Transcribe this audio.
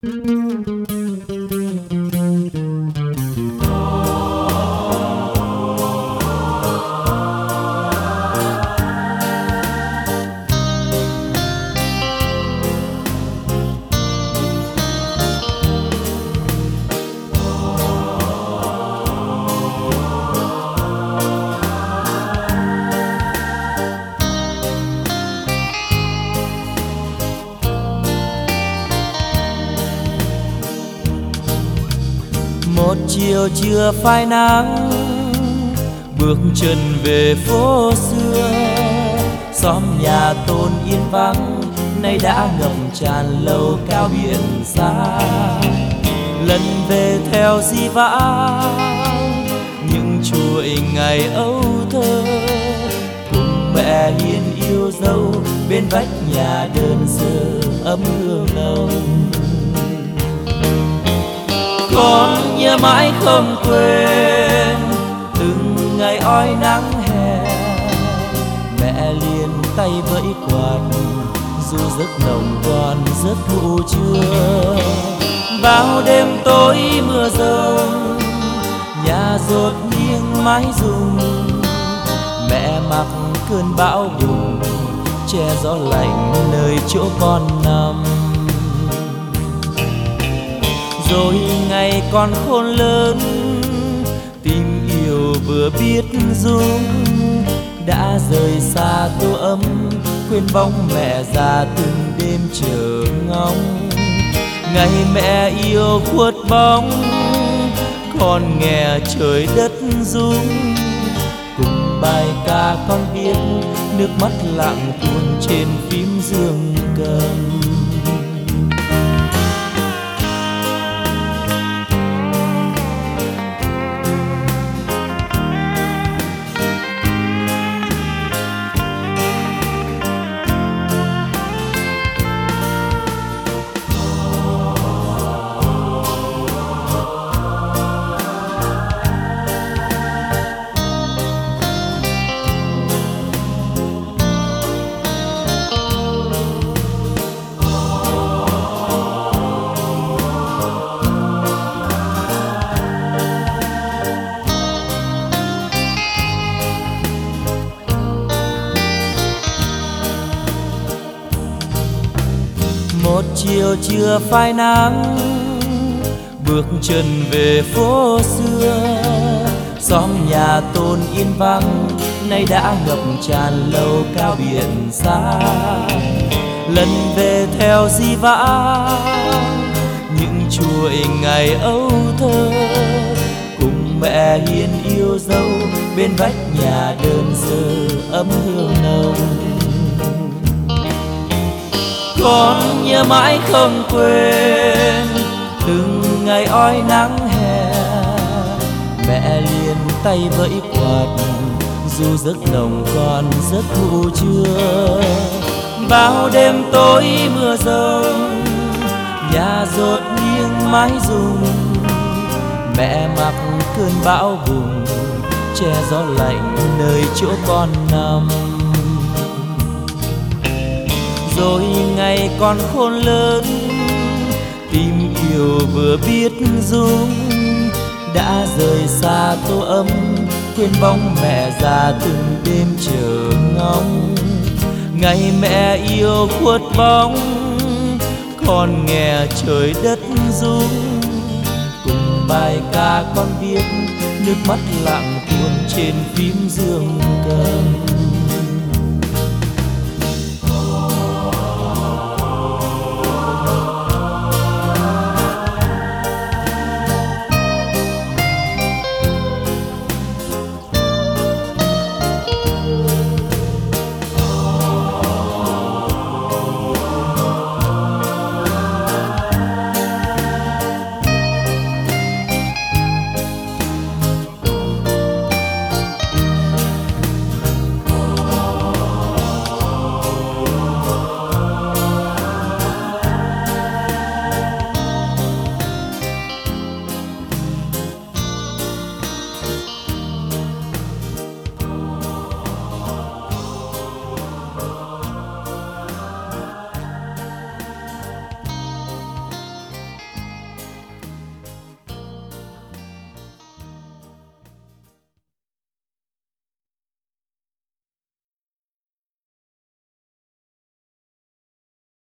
Một chiều trưa phai nắng, bước chân về phố xưa. Xóm nhà Tôn yên vắng, nay đã ngập tràn lầu cao biển xa. Lần về theo di vãng những chuỗi ngày âu thơ, cùng mẹ hiền yêu dấu bên vách nhà đơn sơ ấm hương nồng. Con nhớ mãi không quên từng ngày oi nắng hè, mẹ liền tay vẫy quạt dù giấc nồng còn giấc ngủ trưa. Bao đêm tối mưa rông, nhà dột nghiêng mái rung, mẹ mặc cơn bão bùng che gió lạnh nơi chỗ con nằm. Rồi ngày còn khôn lớn, tình yêu vừa biết dung, đã rời xa tô ấm, quên bóng mẹ già từng đêm chờ ngóng. Ngày mẹ yêu khuất bóng, con nghe trời đất rung. Cùng bài ca con viết, nước mắt lặng tuôn trên phím dương cầm. Một chiều trưa phai nắng, bước chân về phố xưa. Xóm nhà Tôn yên vắng, nay đã ngập tràn lầu cao biển xa. Lần về theo di vãng những chuỗi ngày âu thơ, cùng mẹ hiền yêu dấu bên vách nhà đơn sơ ấm hương nồng. Con nhớ mãi không quên từng ngày oi nắng hè, mẹ liền tay vẫy quạt dù giấc nồng còn giấc ngủ trưa. Bao đêm tối mưa rông, nhà dột nghiêng mái rung, mẹ mặc cơn bão bùng che gió lạnh nơi chỗ con nằm. Rồi ngày còn khôn lớn, tình yêu vừa biết dung, đã rời xa tô ấm, quên bóng mẹ già từng đêm chờ ngóng. Ngày mẹ yêu khuất bóng, con nghe trời đất rung. Cùng bài ca con viết, nước mắt lặng tuôn trên phím dương cầm.